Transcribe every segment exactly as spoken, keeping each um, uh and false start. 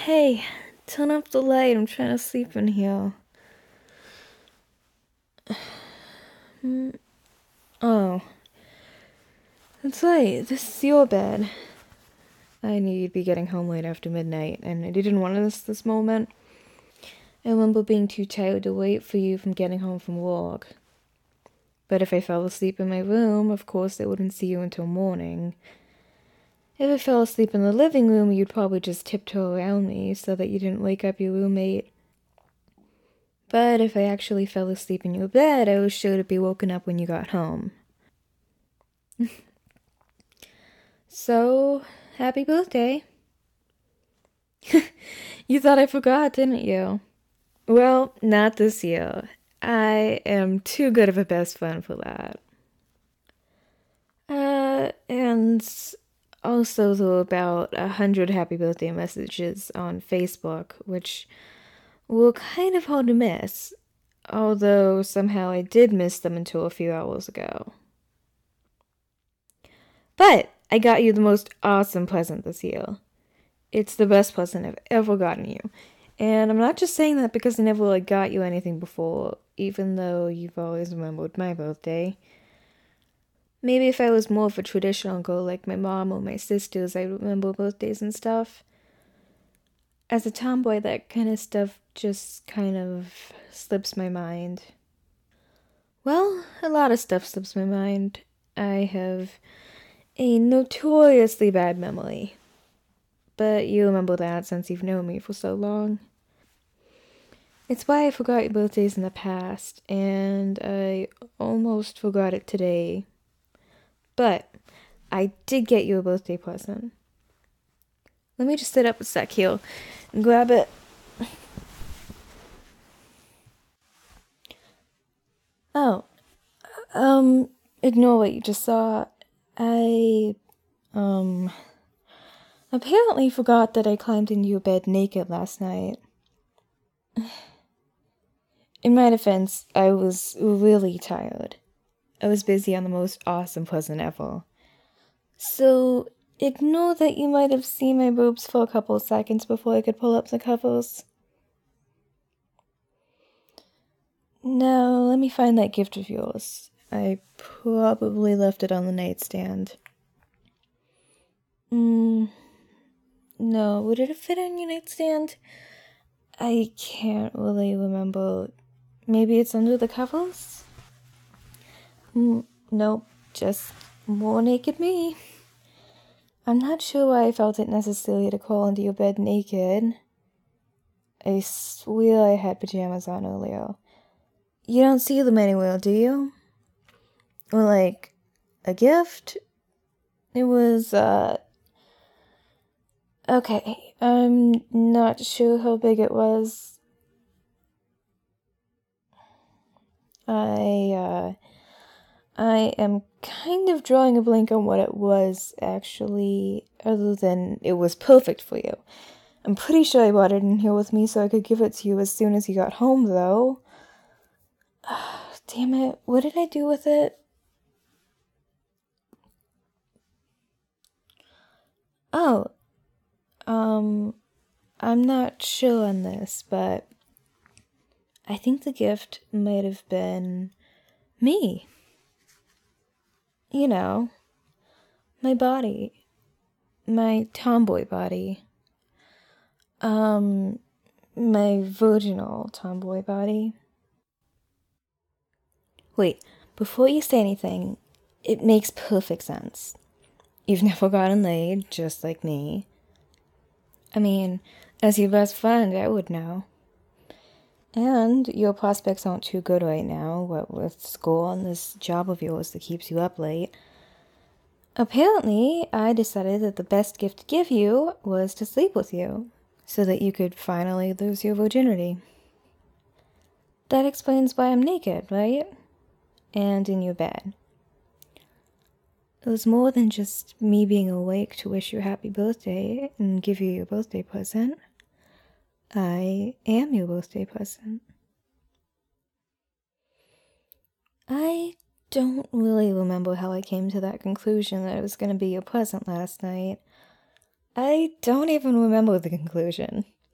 Hey, turn off the light. I'm trying to sleep in here. Oh, it's late. This is your bed. I knew you'd be getting home late after midnight, and I didn't want to miss this moment. I remember being too tired to wait for you from getting home from work. But if I fell asleep in my room, of course I wouldn't see you until morning. If I fell asleep in the living room, you'd probably just tiptoe around me so that you didn't wake up your roommate. But if I actually fell asleep in your bed, I was sure to be woken up when you got home. So, happy birthday. You thought I forgot, didn't you? Well, not this year. I am too good of a best friend for that. Uh, and also there were about a hundred happy birthday messages on Facebook, which were kind of hard to miss, although somehow I did miss them until a few hours ago. But I got you the most awesome present this year. It's the best present I've ever gotten you. And I'm not just saying that because I never like got you anything before, even though you've always remembered my birthday. Maybe if I was more of a traditional girl like my mom or my sisters, I'd remember birthdays and stuff. As a tomboy, that kind of stuff just kind of slips my mind. Well, a lot of stuff slips my mind. I have a notoriously bad memory. But you remember that since you've known me for so long. It's why I forgot your birthdays in the past, and I almost forgot it today. But I did get you a birthday present. Let me just sit up a sec here and grab it. Oh, um, ignore what you just saw. I, um, apparently forgot that I climbed into your bed naked last night. In my defense, I was really tired. I was busy on the most awesome present ever. So, ignore that you might have seen my boobs for a couple of seconds before I could pull up the covers. Now, let me find that gift of yours. I probably left it on the nightstand. Hmm. No, would it have fit on your nightstand? I can't really remember. Maybe it's under the covers? Mm, nope, just more naked me. I'm not sure why I felt it necessary to crawl into your bed naked. I swear I had pajamas on earlier. You don't see them anywhere, do you? Or like, a gift? It was, uh... Okay, I'm not sure how big it was. I, uh... I am kind of drawing a blank on what it was, actually, other than it was perfect for you. I'm pretty sure I brought it in here with me so I could give it to you as soon as you got home, though. Damn it, what did I do with it? Oh, um, I'm not sure on this, but I think the gift might have been me. You know, my body. My tomboy body. Um, my virginal tomboy body. Wait, before you say anything, it makes perfect sense. You've never gotten laid, just like me. I mean, as your best friend, I would know. And your prospects aren't too good right now, what with school and this job of yours that keeps you up late. Apparently, I decided that the best gift to give you was to sleep with you, so that you could finally lose your virginity. That explains why I'm naked, right? And in your bed. It was more than just me being awake to wish you a happy birthday and give you your birthday present. I am your birthday present. I don't really remember how I came to that conclusion that it was going to be your present last night. I don't even remember the conclusion.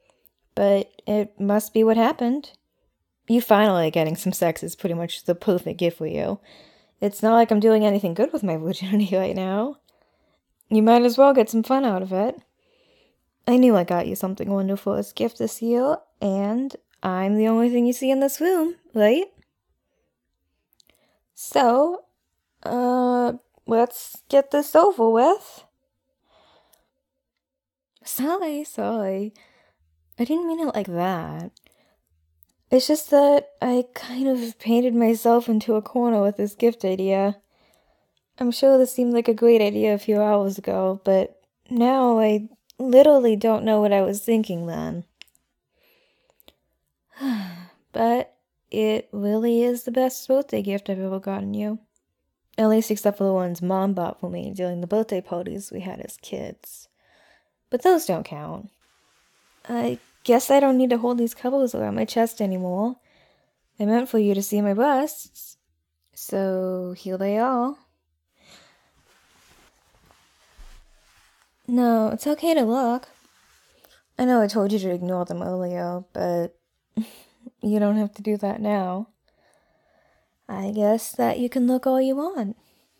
but it must be what happened. You finally getting some sex is pretty much the perfect gift for you. It's not like I'm doing anything good with my virginity right now. You might as well get some fun out of it. I knew I got you something wonderful as gift this year, and I'm the only thing you see in this room, right? So, uh, let's get this over with. Sorry, sorry. I didn't mean it like that. It's just that I kind of painted myself into a corner with this gift idea. I'm sure this seemed like a great idea a few hours ago, but now I literally don't know what I was thinking then. But it really is the best birthday gift I've ever gotten you. At least except for the ones Mom bought for me during the birthday parties we had as kids. But those don't count. I guess I don't need to hold these covers around my chest anymore. I meant for you to see my breasts. So here they are. No, it's okay to look. I know I told you to ignore them earlier, but you don't have to do that now. I guess that you can look all you want.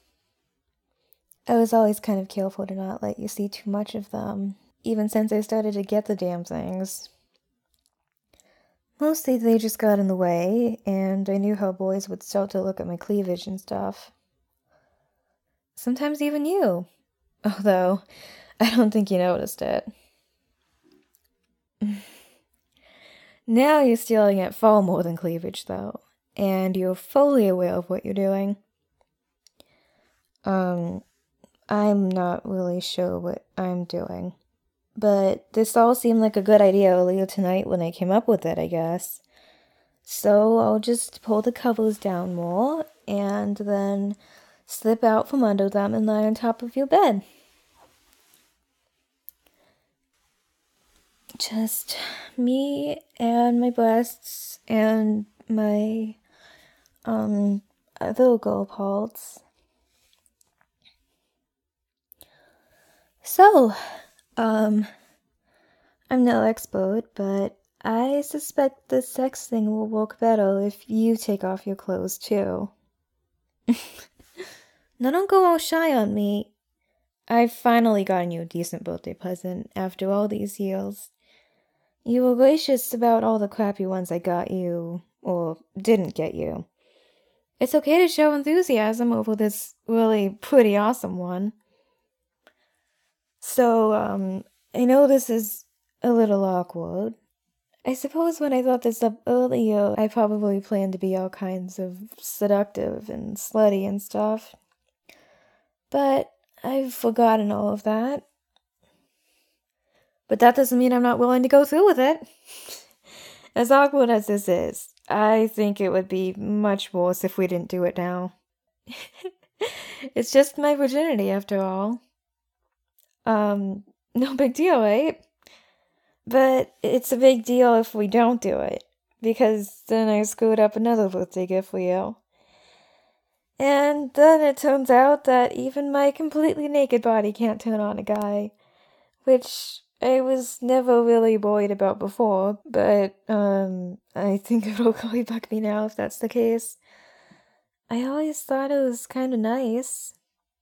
I was always kind of careful to not let you see too much of them, even since I started to get the damn things. Mostly they just got in the way, and I knew how boys would start to look at my cleavage and stuff. Sometimes even you. Although, I don't think you noticed it. Now you're stealing at far more than cleavage, though, and you're fully aware of what you're doing. Um, I'm not really sure what I'm doing. But this all seemed like a good idea earlier tonight when I came up with it, I guess. So I'll just pull the covers down more, and then slip out from under them and lie on top of your bed. Just me and my breasts and my, um, other girl parts. So, um, I'm no expert, but I suspect the sex thing will work better if you take off your clothes too. Now don't go all shy on me. I've finally gotten you a decent birthday present after all these years. You were gracious about all the crappy ones I got you, or didn't get you. It's okay to show enthusiasm over this really pretty awesome one. So, um, I know this is a little awkward. I suppose when I thought this up earlier, I probably planned to be all kinds of seductive and slutty and stuff. But I've forgotten all of that. But that doesn't mean I'm not willing to go through with it. As awkward as this is, I think it would be much worse if we didn't do it now. It's just my virginity, after all. Um, no big deal, right? But it's a big deal if we don't do it, because then I screwed up another birthday gift for you. And then it turns out that even my completely naked body can't turn on a guy, which I was never really worried about before, but, um, I think it'll really bug me now if that's the case. I always thought it was kinda nice.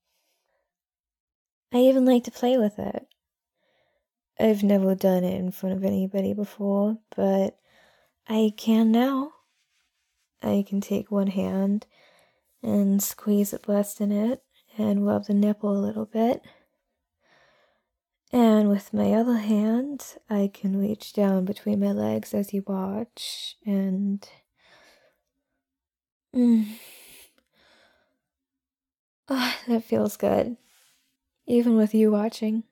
I even like to play with it. I've never done it in front of anybody before, but I can now. I can take one hand and squeeze the breast in it and rub the nipple a little bit. And with my other hand, I can reach down between my legs as you watch, and... Mm. Oh, that feels good. Even with you watching.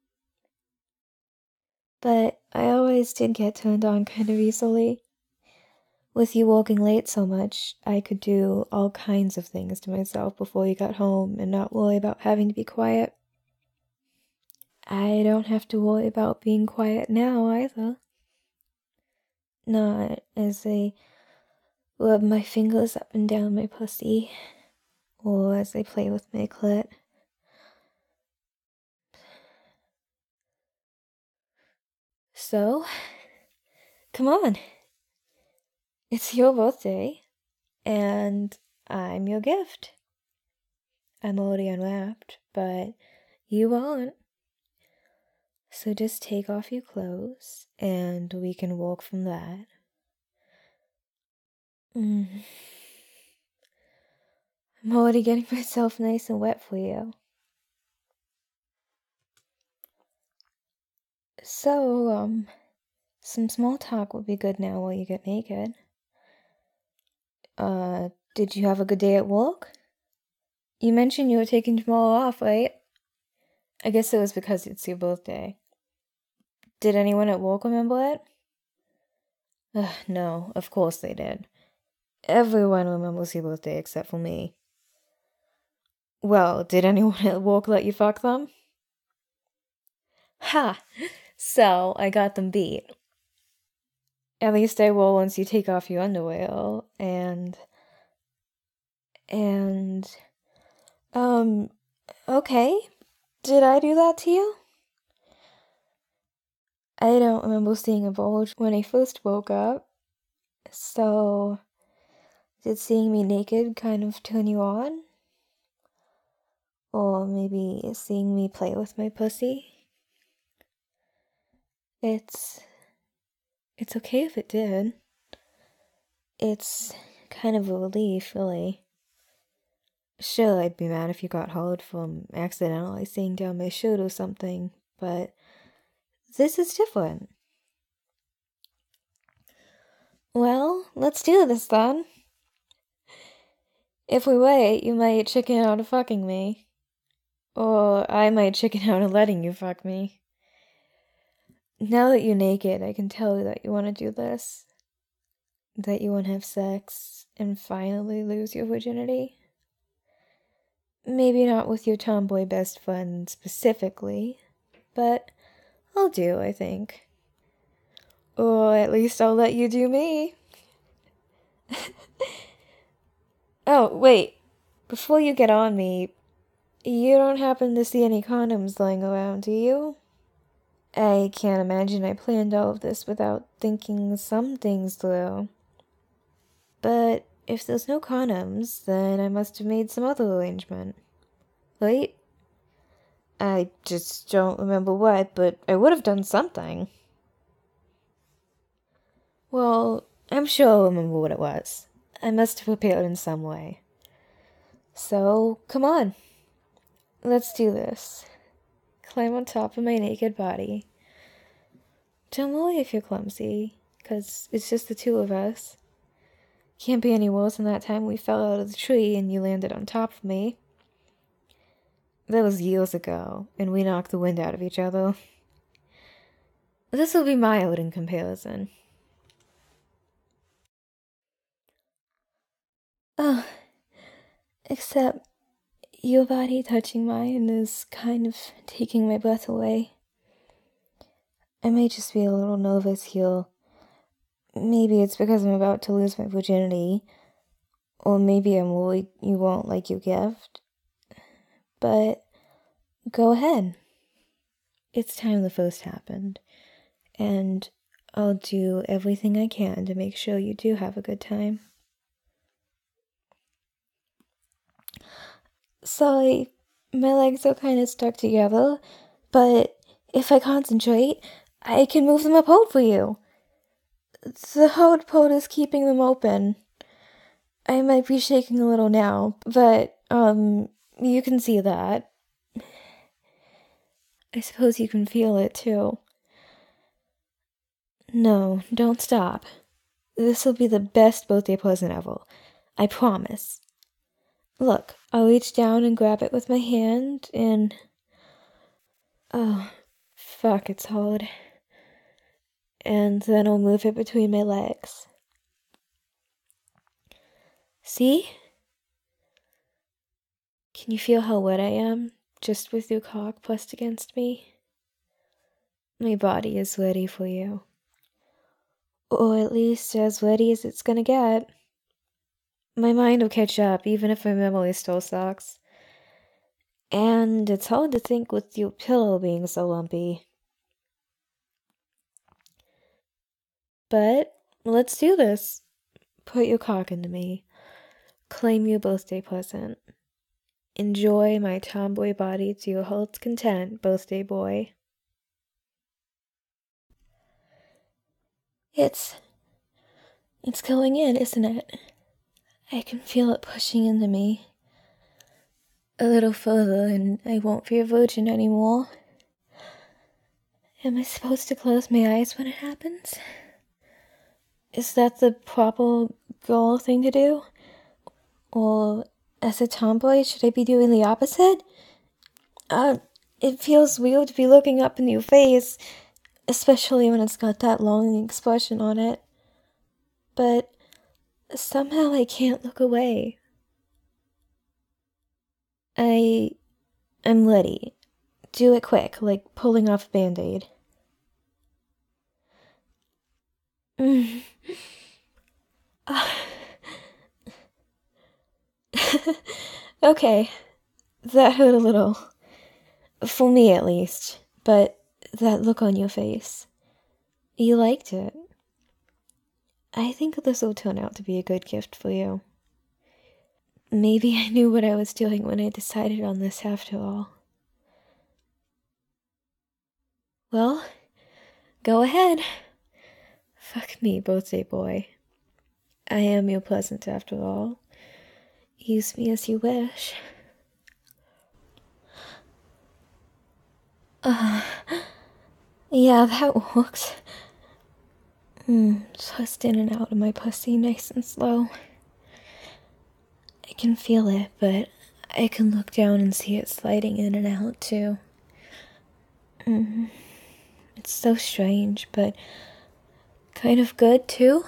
But I always did get turned on kind of easily. With you working late so much, I could do all kinds of things to myself before you got home and not worry about having to be quiet. I don't have to worry about being quiet now either. Not as I rub my fingers up and down my pussy, or as I play with my clit. So, come on. It's your birthday, and I'm your gift. I'm already unwrapped, but you aren't. So just take off your clothes, and we can walk from that. Mm. I'm already getting myself nice and wet for you. So, um, some small talk would be good now while you get naked. Uh, did you have a good day at work? You mentioned you were taking tomorrow off, right? I guess it was because it's your birthday. Did anyone at work remember it? Ugh, no, of course they did. Everyone remembers your birthday except for me. Well, did anyone at work let you fuck them? Ha! So, I got them beat. At least I will once you take off your underwear, and... And... Um, okay. Did I do that to you? I don't remember seeing a bulge when I first woke up, so... Did seeing me naked kind of turn you on? Or maybe seeing me play with my pussy? It's... It's okay if it did. It's kind of a relief, really. Sure, I'd be mad if you got hard from accidentally seeing down my shirt or something, but this is different. Well, let's do this then. If we wait, you might chicken out of fucking me. Or I might chicken out of letting you fuck me. Now that you're naked, I can tell that you want to do this. That you want to have sex and finally lose your virginity. Maybe not with your tomboy best friend specifically, but I'll do, I think. Or at least I'll let you do me. Oh, wait. Before you get on me, you don't happen to see any condoms lying around, do you? I can't imagine I planned all of this without thinking some things through. But if there's no condoms, then I must have made some other arrangement. Right? I just don't remember what, but I would have done something. Well, I'm sure I'll remember what it was. I must have prepared in some way. So, come on. Let's do this. Climb on top of my naked body. Don't worry if you're clumsy, because it's just the two of us. Can't be any worse than that time we fell out of the tree and you landed on top of me. That was years ago, and we knocked the wind out of each other. This will be mild in comparison. Oh, except your body touching mine is kind of taking my breath away. I may just be a little nervous here. Maybe it's because I'm about to lose my virginity, or maybe I'm worried you won't like your gift. But go ahead. It's time the first happened, and I'll do everything I can to make sure you do have a good time. Sorry, my legs are kind of stuck together, but if I concentrate, I can move them apart for you. The hard part is keeping them open. I might be shaking a little now, but, um, you can see that. I suppose you can feel it, too. No, don't stop. This'll be the best birthday present ever. I promise. Look, I'll reach down and grab it with my hand, and... Oh, fuck, it's hard. And then I'll move it between my legs. See? Can you feel how wet I am, just with your cock pressed against me? My body is ready for you. Or at least as ready as it's gonna get. My mind will catch up, even if my memory still sucks. And it's hard to think with your pillow being so lumpy. But let's do this. Put your cock into me. Claim your birthday present. Enjoy my tomboy body to your heart's content, birthday boy. It's... It's going in, isn't it? I can feel it pushing into me. A little further and I won't be a virgin anymore. Am I supposed to close my eyes when it happens? Is that the proper girl thing to do? Or, as a tomboy, should I be doing the opposite? Uh, it feels weird to be looking up in your face, especially when it's got that longing expression on it. But somehow I can't look away. I... I'm ready. Do it quick, like pulling off a band-aid. Mm. Okay, that hurt a little. For me, at least. But that look on your face. You liked it. I think this will turn out to be a good gift for you. Maybe I knew what I was doing when I decided on this after all. Well, go ahead. Fuck me, birthday boy. I am your present after all. Use me as you wish. Uh, yeah, that works. Hmm, thrust in and out of my pussy nice and slow. I can feel it, but I can look down and see it sliding in and out, too. Mm-hmm. It's so strange, but kind of good, too.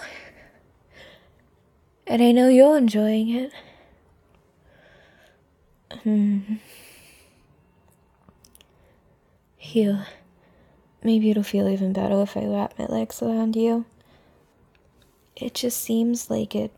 And I know you're enjoying it. Hmm. Here. Maybe it'll feel even better if I wrap my legs around you. It just seems like it...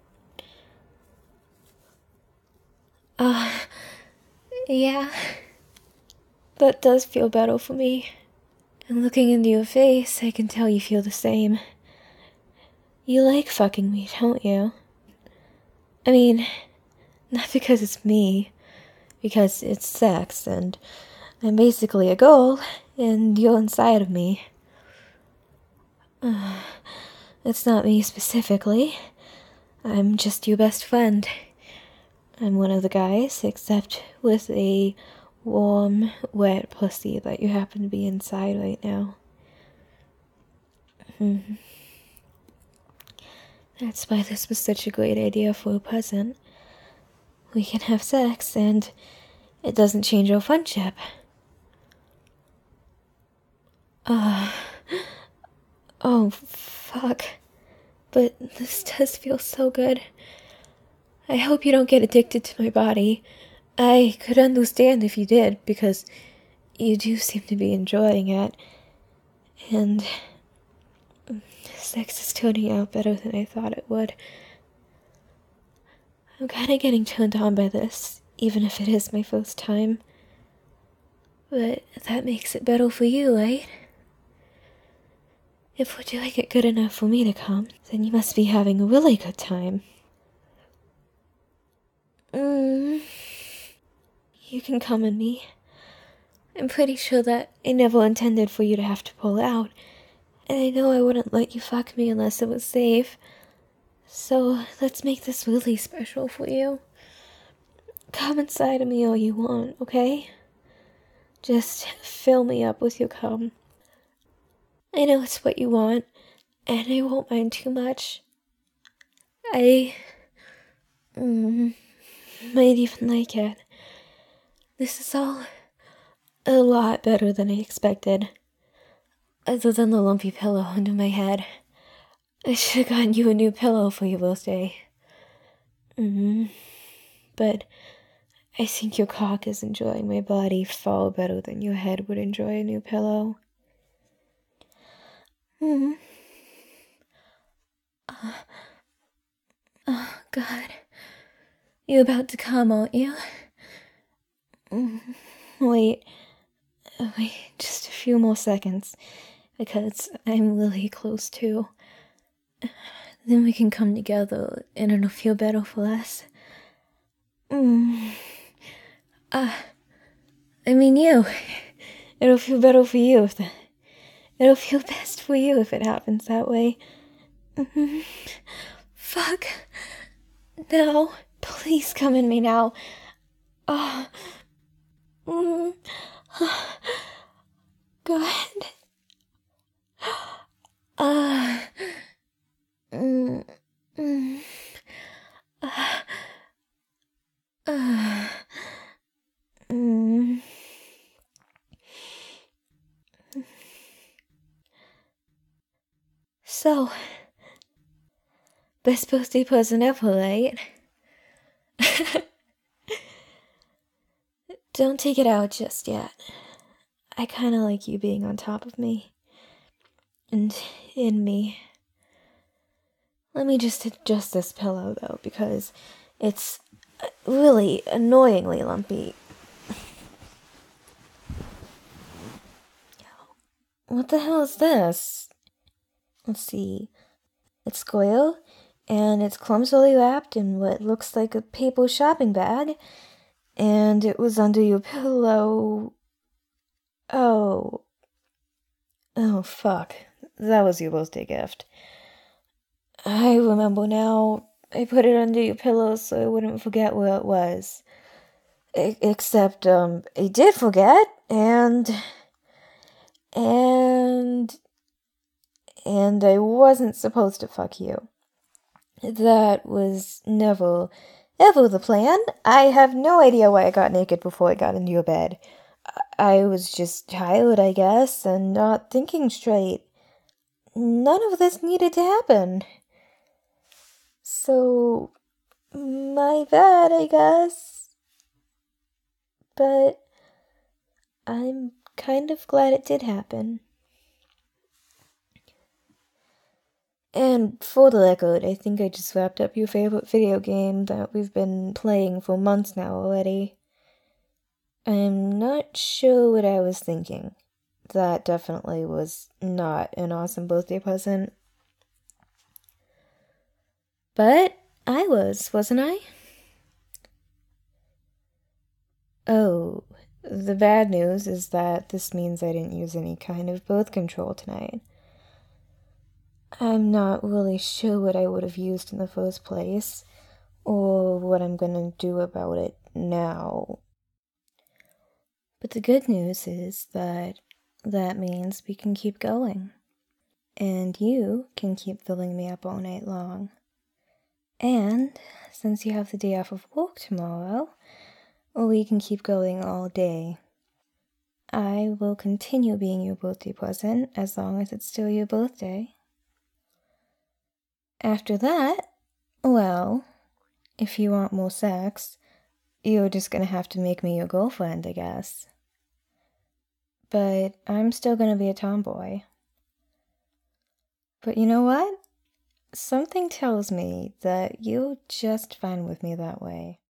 Ah, uh, yeah. That does feel better for me. And looking into your face, I can tell you feel the same. You like fucking me, don't you? I mean, not because it's me, because it's sex, and I'm basically a girl, and you're inside of me. Uh, it's not me specifically. I'm just your best friend. I'm one of the guys, except with a warm, wet pussy that you happen to be inside right now. Mm-hmm. That's why this was such a great idea for a present. We can have sex, and it doesn't change our friendship. Uh, oh, fuck. But this does feel so good. I hope you don't get addicted to my body. I could understand if you did, because you do seem to be enjoying it. And sex is turning out better than I thought it would. I'm kinda getting turned on by this, even if it is my first time. But that makes it better for you, right? If we're doing it good enough for me to come, then you must be having a really good time. Mm. You can come in me. I'm pretty sure that I never intended for you to have to pull out, and I know I wouldn't let you fuck me unless it was safe. So let's make this really special for you. Come inside of me all you want, okay? Just fill me up with your cum. I know it's what you want, and I won't mind too much. I mm, might even like it. This is all a lot better than I expected. Other than the lumpy pillow under my head. I should have gotten you a new pillow for your birthday. Mm-hmm. But I think your cock is enjoying my body far better than your head would enjoy a new pillow. Hmm. Uh, oh, God. You're about to come, aren't you? Mm, wait. Wait, just a few more seconds. Because I'm really close too. then we can come together and it'll feel better for us. Mm. Uh, I mean you. It'll feel better for you if the... It'll feel best for you if it happens that way. Mm-hmm. Fuck. No. Please come in me now. Oh. Mm. Go ahead. Uh. Mm. Mm. Uh. Uh. Mm. So, best birthday present ever, right? Don't take it out just yet. I kinda like you being on top of me. And in me. Let me just adjust this pillow, though, because it's really annoyingly lumpy. What the hell is this? Let's see. It's square, and it's clumsily wrapped in what looks like a paper shopping bag, and it was under your pillow. Oh. Oh, fuck. That was your birthday gift. I remember now. I put it under your pillow so I wouldn't forget where it was. I- except, um, I did forget, and... And... And I wasn't supposed to fuck you. That was never, ever the plan. I have no idea why I got naked before I got into your bed. I was just tired, I guess, and not thinking straight. None of this needed to happen. So, my bad, I guess. But I'm kind of glad it did happen. And for the record, I think I just wrapped up your favorite video game that we've been playing for months now already. I'm not sure what I was thinking. That definitely was not an awesome birthday present. But I was, wasn't I? Oh, the bad news is that this means I didn't use any kind of birth control tonight. I'm not really sure what I would have used in the first place, or what I'm gonna do about it now. But the good news is that that means we can keep going. And you can keep filling me up all night long. And since you have the day off of work tomorrow, we can keep going all day. I will continue being your birthday present as long as it's still your birthday. After that, well, if you want more sex, you're just gonna have to make me your girlfriend, I guess. But I'm still gonna be a tomboy. But you know what? Something tells me that you're just fine with me that way.